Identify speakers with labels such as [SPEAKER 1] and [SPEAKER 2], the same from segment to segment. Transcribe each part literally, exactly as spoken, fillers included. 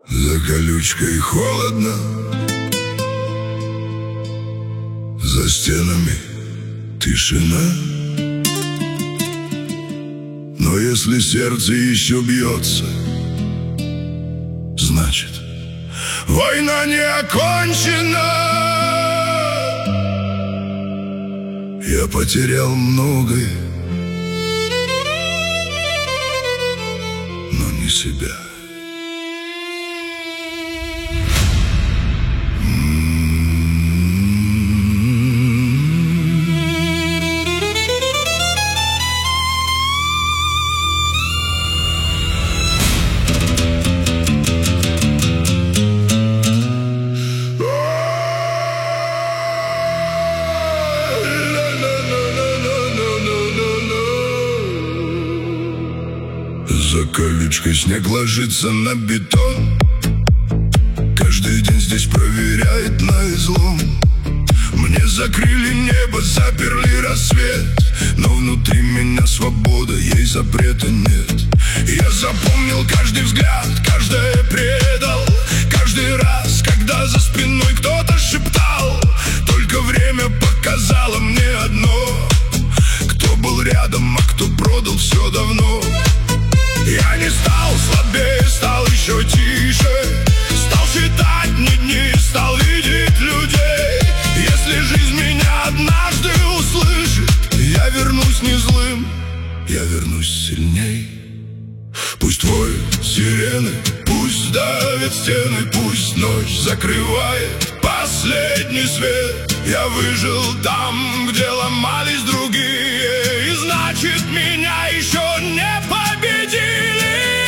[SPEAKER 1] За колючкой холодно, за стенами тишина. Но если сердце еще бьется, значит, война не окончена. Я потерял многое, но не себя. За колючкой снег ложится на бетон. Каждый день здесь проверяет на излом. Мне закрыли небо, заперли рассвет, но внутри меня свобода, ей запрета нет. Я запомнил каждый взгляд, каждое предал. Каждый раз, когда за спиной кто-то шептал, только время показало мне одно: кто был рядом, а кто продал все давно. Я не стал слабее, стал еще тише. Стал считать не дни, стал видеть людей. Если жизнь меня однажды услышит, я вернусь не злым, я вернусь сильней. Пусть воют сирены, пусть давят стены, пусть ночь закрывает последний свет. Я выжил там, где ломались другие, и значит, меня еще не победили.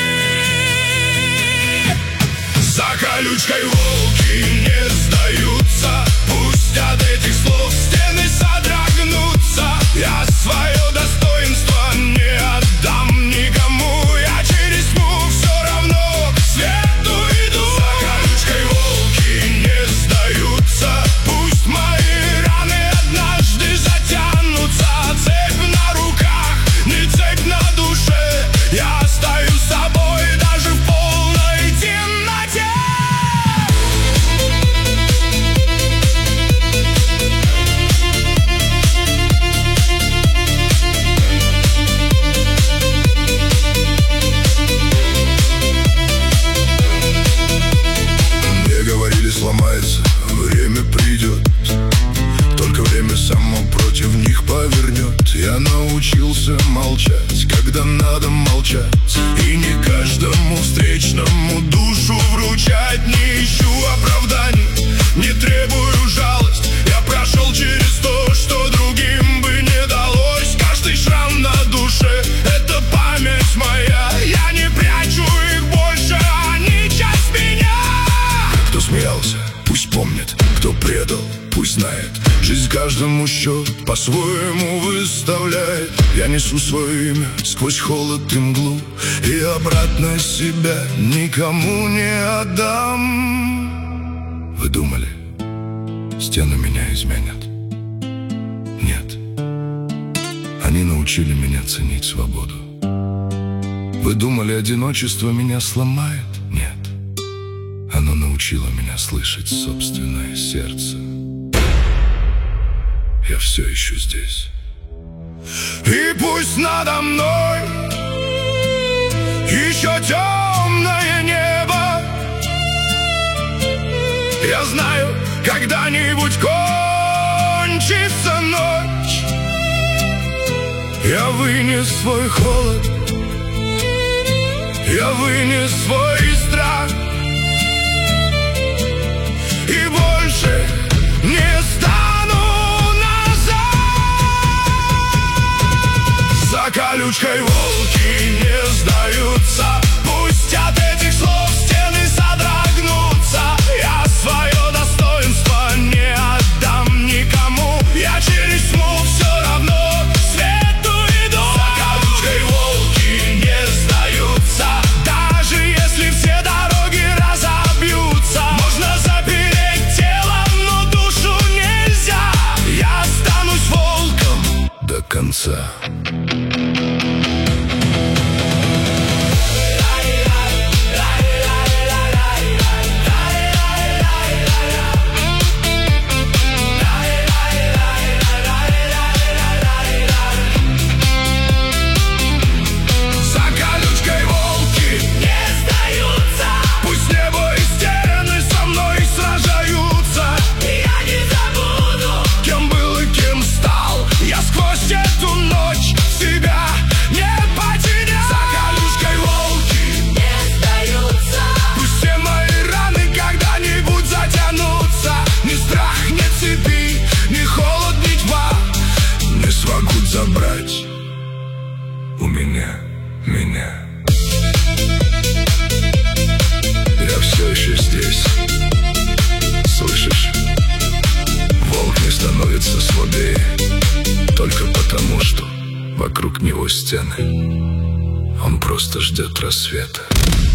[SPEAKER 1] За колючкой волки не сдаются, пусть от этих слов стены содрогнутся. Я свое достоинство не отдам никому, я через тьму все равно к свету иду. За колючкой волки не сдаются, пусть мои раны однажды затянутся. Цепь на руках, не цепь на душе, я остаюсь собой даже в полной темноте. Мне говорили, сломается, время придет, только время само против них повернет. Я научился молчать, когда надо молчать, и не каждому встречному душу вручать. Не ищу оправданий, не требую жалость. Я прошел через то, что другим бы не далось. Каждый шрам на душе — это память моя. Я не прячу их больше, они часть меня. Кто смеялся, пусть помнит, кто предал, пусть знает. Жизнь каждому счет по-своему выставляет. Я несу свое имя сквозь холод и мглу, и обратно себя никому не отдам. Вы думали, стены меня изменят? Нет. Они научили меня ценить свободу. Вы думали, одиночество меня сломает? Нет. Оно научило меня слышать собственное сердце. Я все еще здесь. И пусть надо мной еще темное небо, я знаю, когда-нибудь кончится ночь. Я вынес свой холод, я вынес свой страх, и больше не стану назад. За колючкой волки не сдаются, пусть от этих слов стены содрогнутся. Я свое достоинство не отдам никому, я через тьму все равно к свету иду. За колючкой волки не сдаются, даже если все дороги разобьются. Можно запереть тело, но душу нельзя. Я останусь волком до конца. стены. Он просто ждет рассвета.